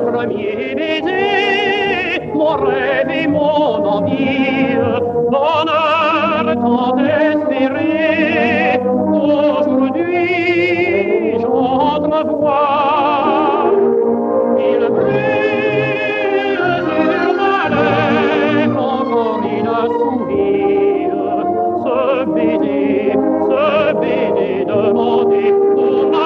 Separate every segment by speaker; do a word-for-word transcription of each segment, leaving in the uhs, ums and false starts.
Speaker 1: premier baiser, mon rêve et mon envie, bonheur tant espéré, aujourd'hui j'entrevois, il brille sur ma lèvre encore une sourire, ce baiser, ce baiser demandé pour la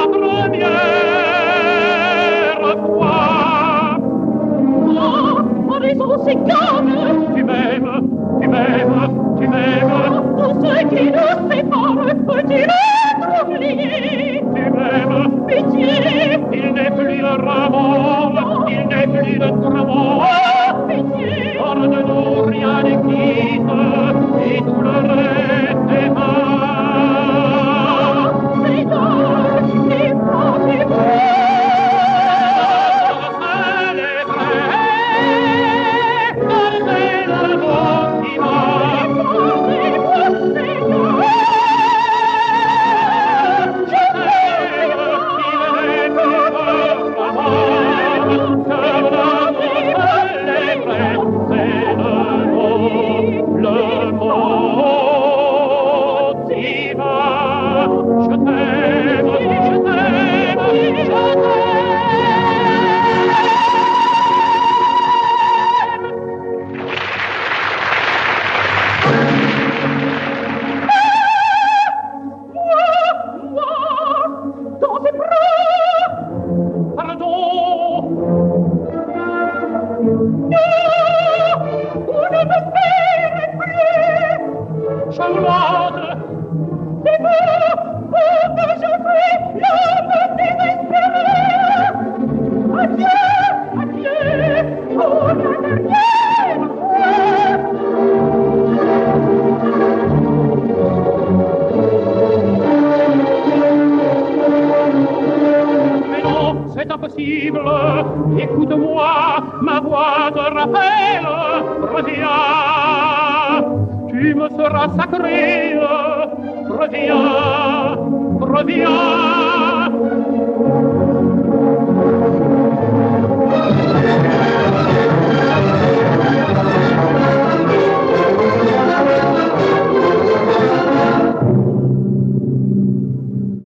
Speaker 1: première fois. Oh, en raison c'est comme tu m'aimes, tu m'aimes, tu m'aimes, tout ce qui nous sépare peut-il être oublié? Tu m'aimes, pitié, il n'est plus le roman, il n'est plus le roman. Oh, pitié, hors de nous rien ne quitte, et tout le reste est vain. C'est donc, c'est pas, c'est vrai. Elle est vraie, c'est le mot qui va. C'est moi, c'est moi. Je t'aime, il n'est plus le roman. Que l'amour, elle est vraie, c'est le mot, le mot qui va. Je t'aime, je t'aime, je t'aime. Moi, dans tes bras, pardon. Non, vous ne me ferez plus, Charlotte. C'est vous, vous que je prie, l'homme désespéré. Adieu, adieu, pour la dernière fois. Mais non, c'est impossible. Écoute-moi, ma voix te rappelle. Reviens, tu me seras sacré. Reviens, reviens.